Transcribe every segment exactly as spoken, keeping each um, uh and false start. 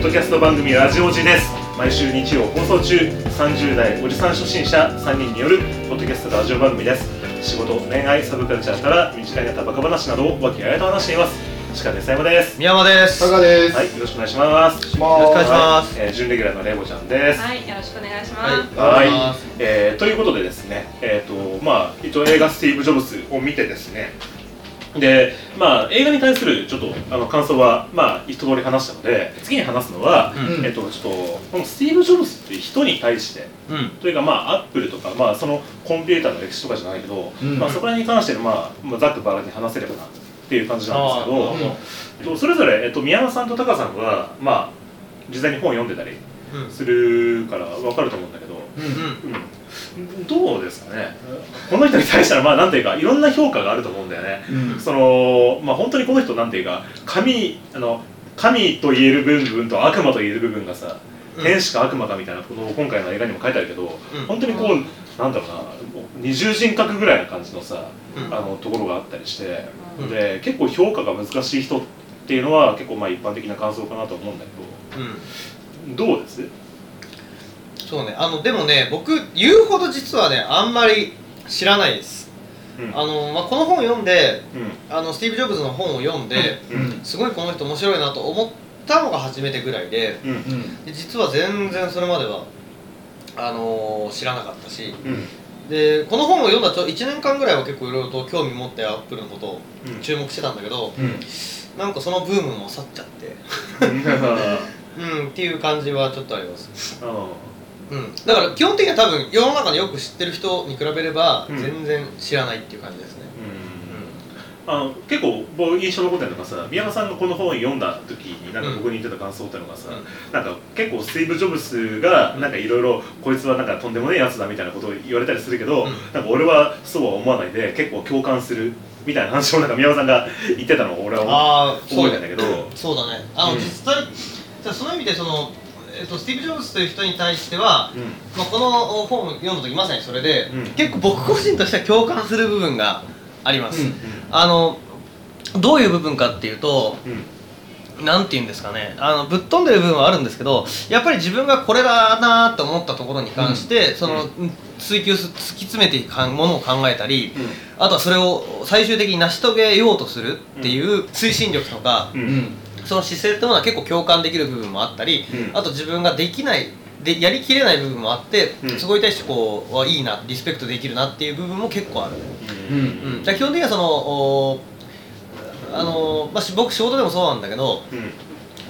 ッドキャスト番組ラジオジです。毎週日曜放送中、さんじゅう代おじさん初心者さんにんによるポッドキャストラジオ番組です。仕事、恋愛、サブカルチャーから身近になったバカ話などを和気あいあいと話しています。鹿です。山です。 宮山です。 タカです。 はい、よろしくお願いします。 よろしくお願いします。 はい、えー、準レギュラーのレボちゃんです。 はい、よろしくお願いします。 はい、はい、えー、ということでですね、えーとまあ、一応映画スティーブ・ジョブズを見てですね、で、まあ、映画に対するちょっとあの感想は、まあ、一通り話したので、次に話すのは、うん、えっと、ちょっとこのスティーブ・ジョブズっていう人に対して、うん、というか、まあ、アップルとか、まあ、そのコンピューターの歴史とかじゃないけど、うん、まあ、そこら辺に関しての、まあ、まあ、ざっくばらんに話せればなっていう感じなんですけど、えっと、それぞれ、えっと、宮山さんとタカさんは、まあ、実際に本を読んでたりするから分かると思うんだけど、うんうん、どうですかね、この人に対してはまあなんていうかいろんな評価があると思うんだよね、うん、そのまあ本当にこの人なんていうか神あの神と言える部分と悪魔と言える部分がさ、うん、天使か悪魔かみたいなことを今回の映画にも書いてあるけど、うん、本当にこう、うん、なんだろうな二重人格ぐらいな感じのさ、うん、あのところがあったりして、うん、で結構評価が難しい人っていうのは結構まあ一般的な感想かなと思うんだけど、うん、どうです？ そうね、あのでもね、僕言うほど実はねあんまり知らないです、うん、あのまあ、この本を読んで、うん、あのスティーブ・ジョブズの本を読んで、うん、すごいこの人面白いなと思ったのが初めてぐらい で,、うん、で実は全然それまではあのー、知らなかったし、うん、でこの本を読んだちょいちねんかんぐらいは結構いろいろと興味持ってアップルのことを注目してたんだけど、うん、なんかそのブームも去っちゃってうんっていう感じはちょっとあります。うん、だから基本的には多分世の中でよく知ってる人に比べれば全然知らないっていう感じですね。 うんうん、あの結構僕印象残ってるのがさ、宮山さんがこの本を読んだ時になんか僕に言ってた感想っていうのがさ、うん、なんか結構スティーブ・ジョブズがなんかいろいろこいつはなんかとんでもねえやつだみたいなことを言われたりするけど、うん、なんか俺はそうは思わないで結構共感するみたいな話をなんか宮山さんが言ってたのを俺は覚えてんだけど、 そうだね。あの、うん、実際じゃあその意味でそのえっと、スティーブ・ジョブズという人に対しては、うん、まあ、この本を読んだ時まさにそれで、うん、結構僕個人としては共感する部分があります、うんうん、あのどういう部分かっていうと、うん、なんて言うんですかね、あのぶっ飛んでる部分はあるんですけど、やっぱり自分がこれだなと思ったところに関して、うん、その追求す突き詰めていくものを考えたり、うん、あとはそれを最終的に成し遂げようとするっていう推進力とか、うんうん、その姿勢っていうのは結構共感できる部分もあったり、うん、あと自分ができないでやりきれない部分もあって、うん、そこに対してこういいなリスペクトできるなっていう部分も結構ある、うんうん、じゃあ基本的にはそのあの、まあ、僕仕事でもそうなんだけど、うん、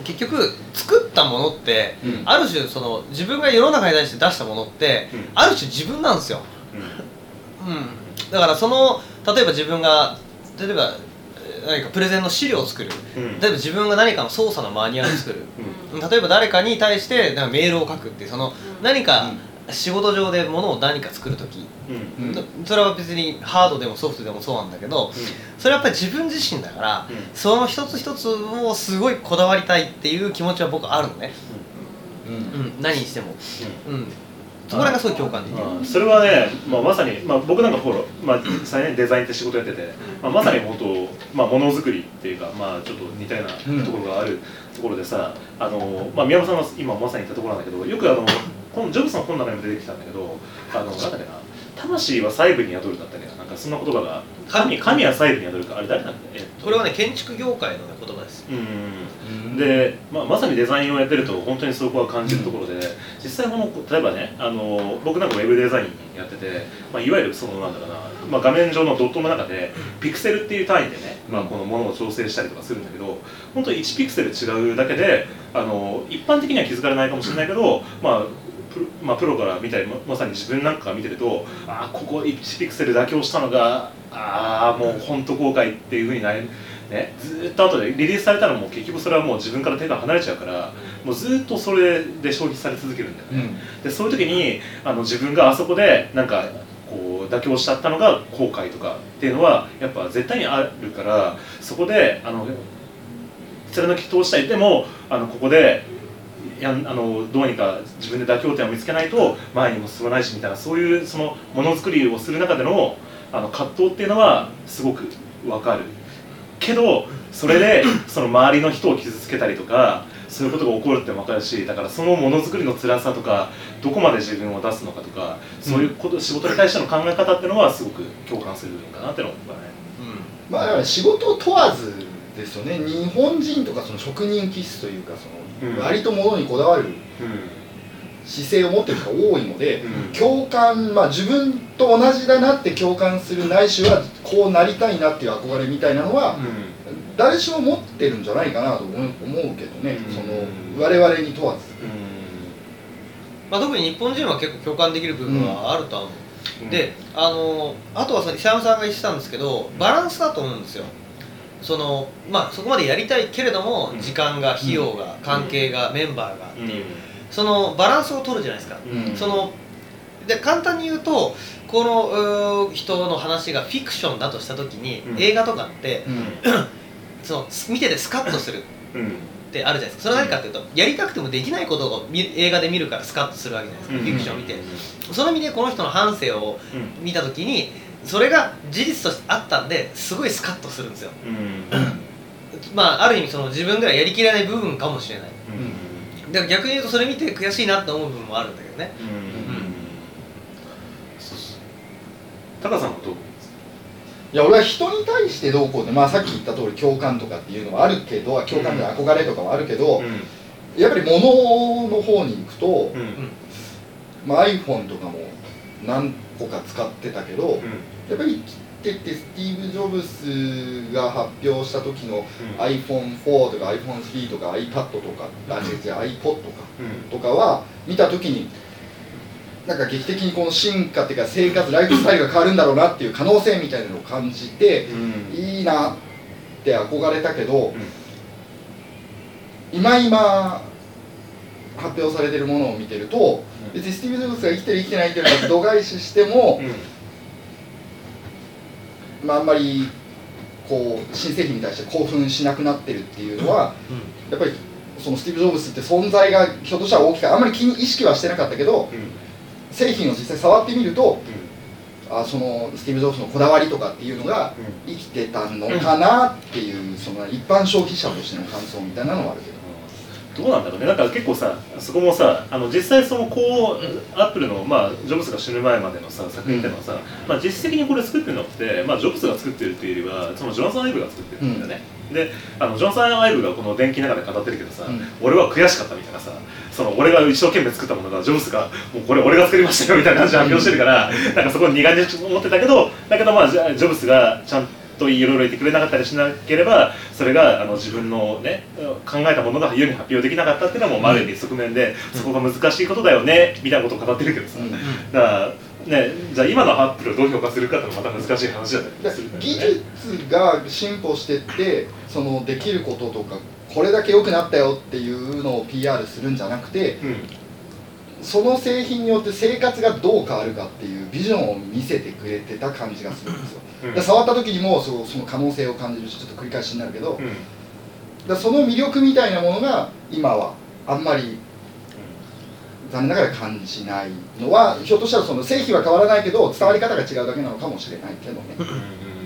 結局作ったものって、うん、ある種その自分が世の中に対して出したものって、うん、ある種自分なんですよ、うんうん、だからその例えば自分が例えば何かプレゼンの資料を作る、うん、例えば自分が何かの操作のマニュアルを作る、うん、例えば誰かに対してなんかメールを書くっていうその何か仕事上で物を何か作るとき、うん、それは別にハードでもソフトでもそうなんだけど、うん、それはやっぱり自分自身だから、うん、その一つ一つをすごいこだわりたいっていう気持ちは僕あるのね、うんうん、何にしても、うんうんそこらがすごい共感できる。 それはね、まあ、まさに、まあ、僕なんかフォロー、まあ、最年デザインって仕事やってて、まあ、まさに本当、まあ、ものづくりっていうか、まあ、ちょっと似たようなところがあるところでさ、あの、まあ、宮本さんは今まさに言ったところなんだけど、よくあのこのジョブズの本の中にも出てきたんだけど、あのなんだっけな、魂は細部に宿るだったりなんかそんな言葉が、神神は細部に宿るか、あれ誰なんだっけ、 これはね建築業界の、ね、言葉です。 うんで、まあ、まさにデザインをやってると本当にそこは感じるところで、実際この例えばね、あの僕なんかウェブデザインやってて、まあ、いわゆるそのなんだろうな、まあ、画面上のドットの中でピクセルっていう単位でね、まあ、このものを調整したりとかするんだけど、本当にいちピクセル違うだけであの一般的には気づかれないかもしれないけど、まあプロまあ、プロから見たり ま, まさに自分なんかが見てると、ああここいちピクセル妥協したのがああもう本当後悔っていう風になる、ね、ずっと後でリリースされたらもう結局それはもう自分から手が離れちゃうから、もうずっとそれで消費され続けるんだよね、うん、でそういう時にあの自分があそこでなんかこう妥協しちゃったのが後悔とかっていうのはやっぱ絶対にあるから、そこであの貫き通したい、でもあのここでやあのどうにか自分で妥協点を見つけないと前にも進まないしみたいな、そういうそのものづくりをする中でのあの葛藤っていうのはすごく分かるけど、それでその周りの人を傷つけたりとか、 そういうことが起こるって分かるし、だからそのものづくりの辛さとかどこまで自分を出すのかとか、そういうこと、うん、仕事に対しての考え方っていうのはすごく共感する部分かなっていうのを思ったね。 うん、まあだから仕事問わずですよね。日本人とかその職人気質というか、その割と物にこだわる、うん姿勢を持ってる人が多いので、うん、共感、まあ自分と同じだなって共感するないしはこうなりたいなっていう憧れみたいなのは、うん、誰しも持ってるんじゃないかなと思うけどね、うん、その我々に問わず、うんまあ、特に日本人は結構共感できる部分はあるとは思う、うん、であのあとはさ、久山さんが言ってたんですけど、バランスだと思うんですよ。そのまあそこまでやりたいけれども、時間が費用が、関係が、メンバーがっていう、そのバランスを取るじゃないですか、うん、そので簡単に言うと、この人の話がフィクションだとした時に、うん、映画とかって、うん、その見ててスカッとするってあるじゃないですか。それは何かっていうと、やりたくてもできないことを映画で見るからスカッとするわけじゃないですか、うん、フィクションを見て、その意味でこの人の半生を見た時にそれが事実としてあったんですごいスカッとするんですよ、うん、まあある意味その自分ではやりきれない部分かもしれない、うんだから逆に言うとそれ見て悔しいなって思う部分もあるんだけどね。うん、うん、 そうそう。タカさんはどう？ いや俺は人に対してどうこうって、まあさっき言った通り共感とかっていうのはあるけど、共感で憧れとかはあるけど、うん、やっぱり物の方に行くと、うん、まあ iPhone とかも何個か使ってたけど、うん、やっぱりってってスティーブ・ジョブズが発表した時の アイフォンフォー とか アイフォンスリー とか iPad とか、あ、違う違う iPod とか、とかは見た時になんか劇的にこの進化っていうか生活ライフスタイルが変わるんだろうなっていう可能性みたいなのを感じて、いいなって憧れたけど、今今発表されてるものを見てると、別にスティーブ・ジョブズが生きてる生きてないっていうのは度外視しても、まあ、あんまりこう新製品に対して興奮しなくなってるっていうのは、うん、やっぱりそのスティーブ・ジョブズって存在がひょっとしたら大きくあんまり気に意識はしてなかったけど、うん、製品を実際触ってみると、うん、あそのスティーブ・ジョブズのこだわりとかっていうのが生きてたのかなっていう、その一般消費者としての感想みたいなのはあるけど。 どうなんだろうね。なんか結構さ、そこもさ、あの実際そのこうアップルの、まあ、ジョブズが死ぬ前までのさ作品っていうのはさ、まあ、実質的にこれ作ってるのって、まあ、ジョブズが作ってるっていうよりはそのジョナサン・アイブが作ってるんだよね、うん、であのジョナサン・アイブがこの電気の中で語ってるけどさ、うん、俺は悔しかったみたいなさ、その俺が一生懸命作ったものがジョブズがもうこれ俺が作りましたよみたいな感じで発表してるから、うん、なんかそこに苦手に思ってたけど、だけどまあジョブズがちゃんとといろいろ言ってくれなかったりしなければ、それがあの自分のね考えたものが世に発表できなかったっていうのはもうある意味側面で、うん、そこが難しいことだよねみたいなことを語ってるけどさ、うん、だからね、じゃあ今のアップルをどう評価するかってまた難しい話だったりするんだよね。 技術が進歩してってそのできることとかこれだけ良くなったよっていうのを ピーアール するんじゃなくて、うん、その製品によって生活がどう変わるかっていうビジョンを見せてくれてた感じがするんですよ。うん、触った時にもそ の, その可能性を感じるし、ちょっと繰り返しになるけど、うん、だその魅力みたいなものが今はあんまり残念ながら感じないのは、ひょっとしたらその製品は変わらないけど伝わり方が違うだけなのかもしれないけどね。うん、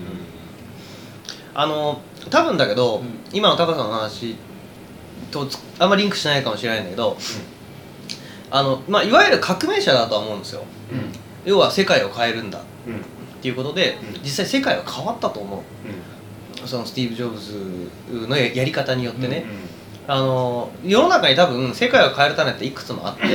あの多分だけど、うん、今の高さんの話とあんまりリンクしないかもしれないんだけど、うん、あのまあ、いわゆる革命者だとは思うんですよ、うん、要は世界を変えるんだ、うん、っていうことで、うん、実際世界は変わったと思う、うん、そのスティーブ・ジョブズのやり方によってね、うんうん、あの世の中に多分世界を変える種っていくつもあって、うん、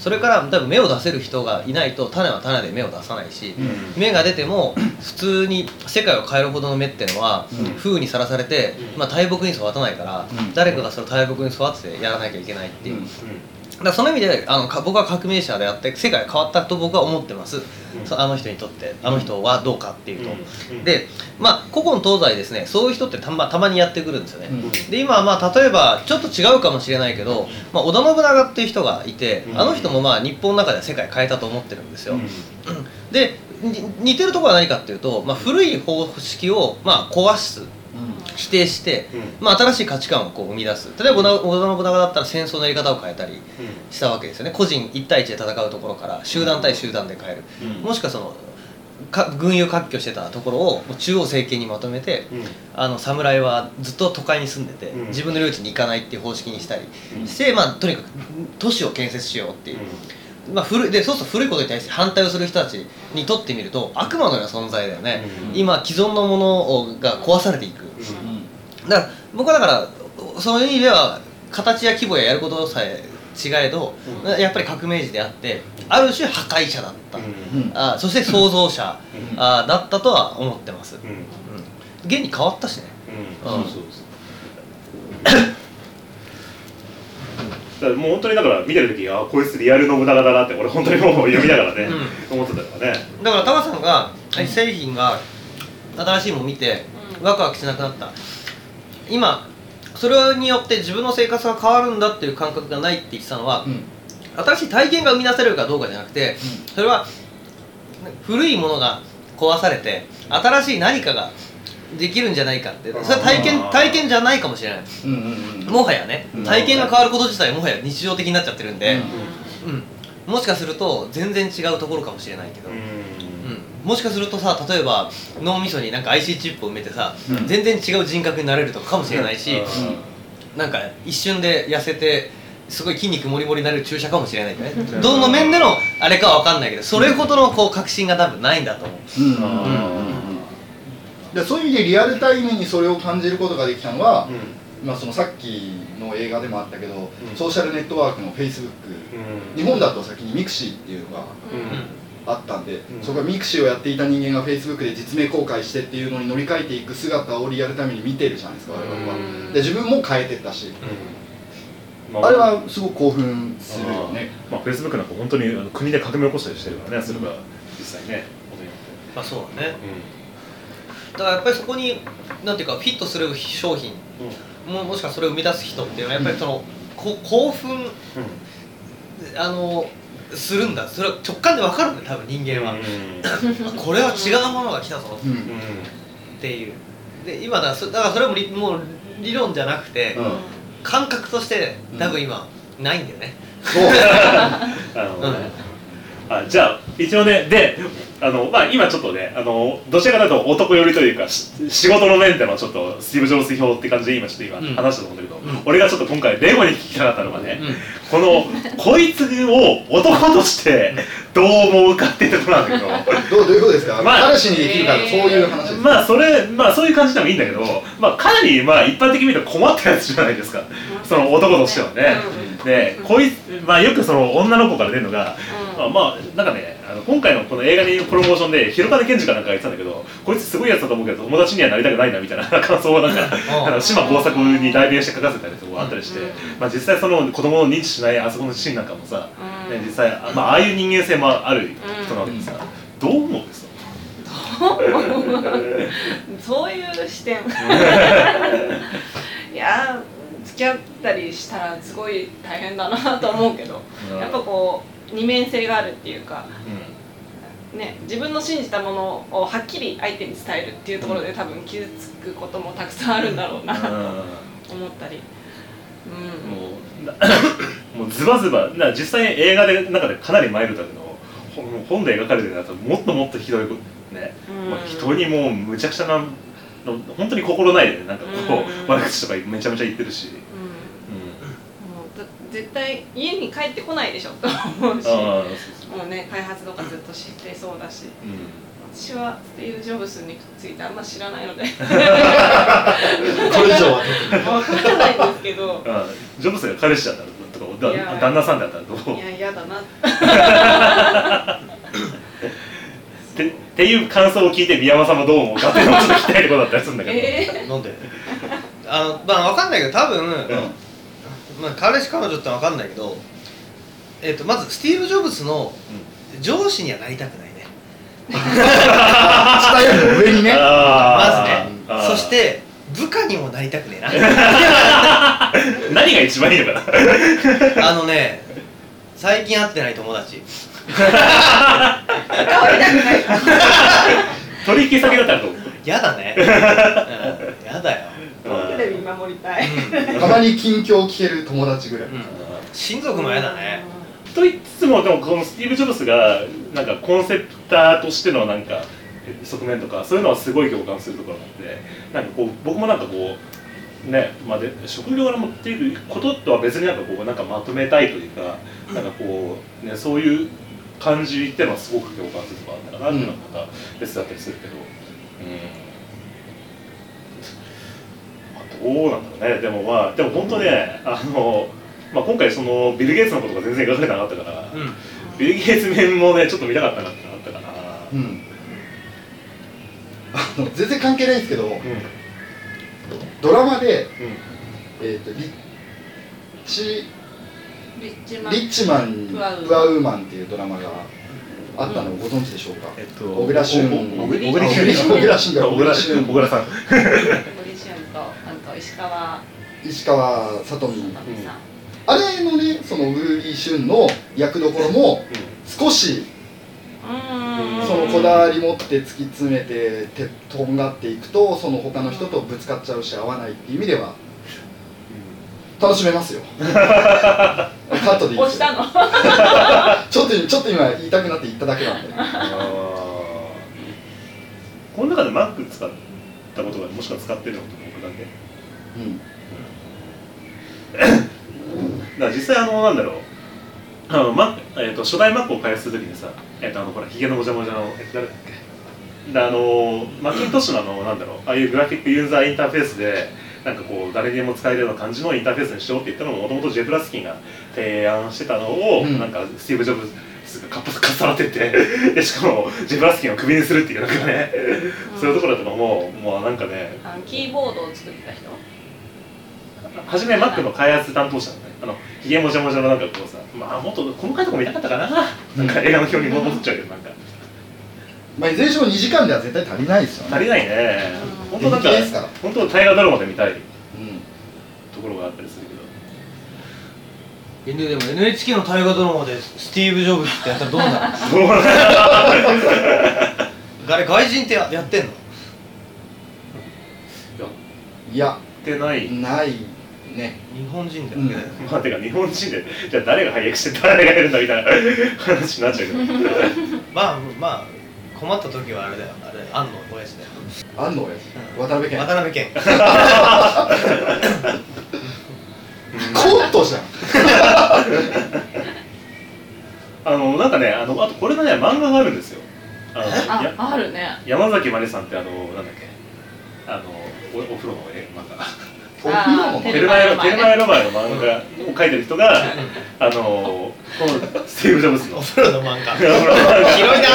それから多分芽を出せる人がいないと種は種で芽を出さないし、うん、芽が出ても普通に世界を変えるほどの芽っていうのは、うん、風にさらされて、まあ、大木に育たないから、うん、誰かがそれを大木に育ててやらなきゃいけないっていう、うんうん、だからその意味であの僕は革命者であって世界が変わったと僕は思ってます、うん、あの人にとってあの人はどうかっていうと、うん、でまあ古今東西ですね、そういう人ってた ま, たまにやってくるんですよね、うん、で今はまあ例えばちょっと違うかもしれないけど、まあ、織田信長っていう人がいて、うん、あの人もまあ日本の中では世界変えたと思ってるんですよ、うん、で似てるところは何かっていうと、まあ、古い方式をまあ壊す、否定して、うん、まあ、新しい価値観をこう生み出す。例えば織田信長だったら戦争のやり方を変えたりしたわけですよね、うん、個人いち対いちで戦うところから集団対集団で変える、うん、もしくはそのか群雄割拠してたところをもう中央政権にまとめて、うん、あの侍はずっと都会に住んでて、うん、自分の領地に行かないっていう方式にしたりして、うん、まあ、とにかく都市を建設しようっていう、うん、まあ、古いでそうすると古いことに対して反対をする人たちにとってみると悪魔のような存在だよね、うん、今既存のものが壊されていく、うん、だから僕はだからそういう意味では形や規模ややることさえ違えど、うん、やっぱり革命児であってある種破壊者だった、うん、あそして創造者、うん、あだったとは思ってます、うんうん、現に変わったしね、うんうん、そうそうだからもう本当にだから見てる時あこいつリアル信長だなって俺本当にもう読みながらね、うん、思ってたからね。 だからタカさんが製品が新しいものを見てワクワクしなくなった、今それによって自分の生活が変わるんだっていう感覚がないって言ってたのは、うん、新しい体験が生み出せるかどうかじゃなくて、うん、それは古いものが壊されて新しい何かができるんじゃないかって、それは体験体験じゃないかもしれない、うんうんうん、もはやね、体験が変わること自体もはや日常的になっちゃってるんで、うんうんうん、もしかすると全然違うところかもしれないけど、うんうん、もしかするとさ、例えば脳みそになんか アイシー チップを埋めてさ、うん、全然違う人格になれるとかかもしれないし、うん、なんか一瞬で痩せてすごい筋肉もりもりになれる注射かもしれないけどね、どの面でのあれかは分かんないけど、それほどのこう確信が多分ないんだと思う、うんうんうん、 でそういう意味でリアルタイムにそれを感じることができたのは、うん、まあ、そのさっきの映画でもあったけど、うん、ソーシャルネットワークの Facebook、うん、日本だと先にミクシーっていうのが、うん、あったんで、うん、そこがミクシーをやっていた人間が Facebook で実名公開してっていうのに乗り換えていく姿をリアルタイムに見てるじゃないですか、我々は。で自分も変えてったし、うん、まあ、あれはすごく興奮するよね。 まあ、Facebook なんか本当に国で革命を起こしたりしてるからね、それが実際ね。 まあそうだね、うん、だからやっぱりそこになんていうかフィットする商品、うん、も, もしくはそれを生み出す人っていうのはやっぱりその、うん、こ興奮、うん、あのするんだ、それは直感で分かるんだよ多分人間は、うん、これは違うものが来たぞ、うん、っていうで今だから そ, だからそれももう理論じゃなくて、うん、感覚として多分今、うん、ないんだよね。そうあのね、うん、あじゃあ一応ねであの、まあ、今ちょっとねあのどちらかというと男寄りというか仕事の面でのちょっとスティーブ・ジョブズ表って感じで今ちょっと今話したと思うんだけど、うん、俺がちょっと今回レゴに聞きたかったのがね、うん、このこいつを男としてどう思うかっていうところなんだけどどうどういうことですか、まあ、彼氏にできるから、えー、そういう話ですか。 まあそれまあそういう感じでもいいんだけど、まあ、かなりまあ一般的に見ると困ったやつじゃないですか、その男としてはね、うん、でこいつ、まあ、よくその女の子から出るのが、うん、まあ、まあなんかねあの今回のこの映画にプロモーションで広金健二かなんか言ってたんだけど、こいつすごいやつだと思うけど友達にはなりたくないなみたいな感想をなんか島耕作に代弁して書かせたりとかあったりして、まあ、実際その子供を認知しないあそこのシーンなんかもさ、ね、実際、まあ、ああいう人間性もある人なわけでさ、どう思うんですか？ そういう視点いや付き合ったりしたらすごい大変だなと思うけど、やっぱこう二面性があるっていうか、うんね、自分の信じたものをはっきり相手に伝えるっていうところで多分傷つくこともたくさんあるんだろうなと思ったり、うん、 もうもうズバズバな実際映画で中でかなりマイルドだけど本で描かれてるやつはもっともっとひどいね、うん、まあ、人にもうむちゃくちゃな本当に心ないで、ね、なんかこう、うん、悪口とかめちゃめちゃ言ってるし、うんうん、もう絶対家に帰ってこないでしょと思うし、もうね開発とかずっと知ってそうだし、うん、私はスティーブ・ジョブズについてあんま知らないのでこれ以上は分からないんですけど、 あジョブズが彼氏だったらとか旦那さんだったらどう？ いや嫌だなって、っていう感想を聞いて宮山さんもどう思うかっていうのをちょっと聞きたいところだったりするんだけど、 えー、なんであの、まあ、分かんないけど多分、うん、まあ、彼氏彼女って分かんないけど、えー、とまずスティーブ・ジョブズの上司にはなりたくないね、 下よりも上にねまずね、そして部下にもなりたくねえな何が一番いいのかなあのね最近会ってない友達取引先だったらどう？ やだね、うん、やだよ、 テレビ守りたい、 うん、たまに近況を聞ける友達ぐらい、うん、 親族もやだねと言いつつもでもこのスティーブ・ジョブズがなんかコンセプターとしてのなんか側面とかそういうのはすごい共感するところがあって、なんかこう僕もなんかこうね、まあ、で職業柄持っていることとは別になんかこうなんかまとめたいというか、なんかこうねそういう感じっていうのはすごく共感するところあったかなっていうのがまた別だったりするけど、うん、まあ、どうなんだろうね。でもまあでも本当ね、あの、まあ、今回そのビル・ゲイツのことが全然描かれてなかったから、うん、ビル・ゲイツ面もねちょっと見たかったなってのがあったかな。うん、 あの全然関係ないんですけど、うん、ドラマで、うん、えーとリッチリッチマンリッチマンプアウーマンっていうドラマがあったのをご存知でしょうか。えっと小倉旬、小倉旬、小倉旬、小倉旬、 小倉さん、小倉旬とあと石川石川さとみさん。あれのね、その小栗旬の役どころも少しそのこだわり持って突き詰めててとんがっていくと、その他の人とぶつかっちゃうし合わないっていう意味では楽しめますよ。カットでいいですよ。押したのちょっとちょっと今言いたくなって言っただけなんで。 この中でマック使ったことがもしくは使ってるのと僕だけ。うん。だから実際あのなんだろう、あのマえー、と初代マックを開発するときにさ、えー、とあのほらヒゲのもじゃもじゃのえ誰だっけ、であのマッキントッシュのあのなんだろう、ああいうグラフィックユーザーインターフェースでなんかこう誰にも使えるような感じのインターフェースにしようって言ったのももともとジェフ・ラスキンが提案してたのを、うん、なんかスティーブ・ジョブズがかっぱかっさらっててでしかもジェフ・ラスキンをクビにするっていうなんかね、うん、そういうところとかももうなんかね、 あのキーボードを作った人、 初め Mac の開発担当者のね、あのヒゲもじゃもじゃのなんかこうさ、まあもっと細かいとこ見たかったかな、なんか映画の表に戻っちゃうけどなんか。 まあいずれにしろにじかんでは絶対足りないですよね。 足りないね。本当なんか本当大河ドラマで見たい、うん、ところがあったりするけど。 でも エヌエイチケー の大河ドラマでスティーブ・ジョブズってやったらどうなるの？あれ外人ってやってんの？ いやってないないね。 日本人だよね。 うん、まあてか日本人でじゃあ誰が配役して誰がいるんだみたいな話になっちゃうけど。 まあまあ困った時はあれだよ、あれ安野親父だよ。 安野親父、うん、渡辺謙。 渡辺謙。 コントじゃん。 あのなんかね、あのあとこれのね漫画があるんですよ。 あのああるね。 山崎まりさんってあのなんだっけ、あのお, お風呂の絵漫画。 お風呂のテルマエロマエロマエの漫画を描いてる人があのこのスティーブ・ジョブズのお風呂の漫画。広いな。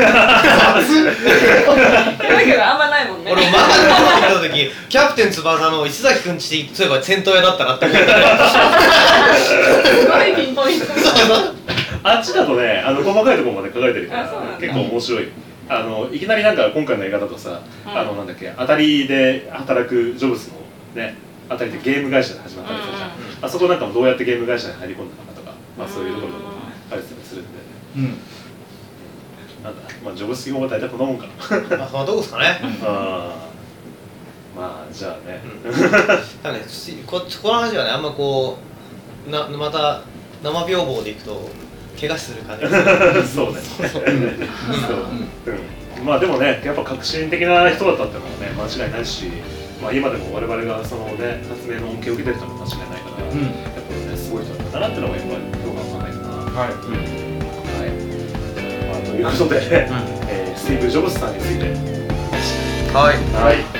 広いけどあんまないもんね。 俺漫画の見た時キャプテン翼の石崎くんちってそういえば戦闘屋だったなって思って。 すごいピンポイント。 あっちだとね、あの細かいところまで書かれてるから結構面白い。あのいきなりなんか今回の映画だとさ、うん、あのなんだっけ、当たりで働くジョブズのね、当たりでゲーム会社で始まったりするじゃん、うん、あそこなんかもどうやってゲーム会社に入り込んだのかとか、まあそういうところもありするんで、うん、なんだ、まあジョブズ基本は大体こんなもんかな。 まあそのとこですかね。 あまあじゃあね、 うん、だね、ここの話はね、あんまこうなまた生屏風でいくと怪我する感じがする。 そうね。そう。うん。まあでもね、やっぱ革新的な人だったっていうのはね間違いないし、まあ今でも我々がそのね発明の恩恵を受けてるのは間違いないから、うん、やっぱりねすごい人だったなっていうのがやっぱり評価が高いかな。はい。うん、はい。まあということで、うん、えー、スティーブ・ジョブズさんについて。 はい。 はい。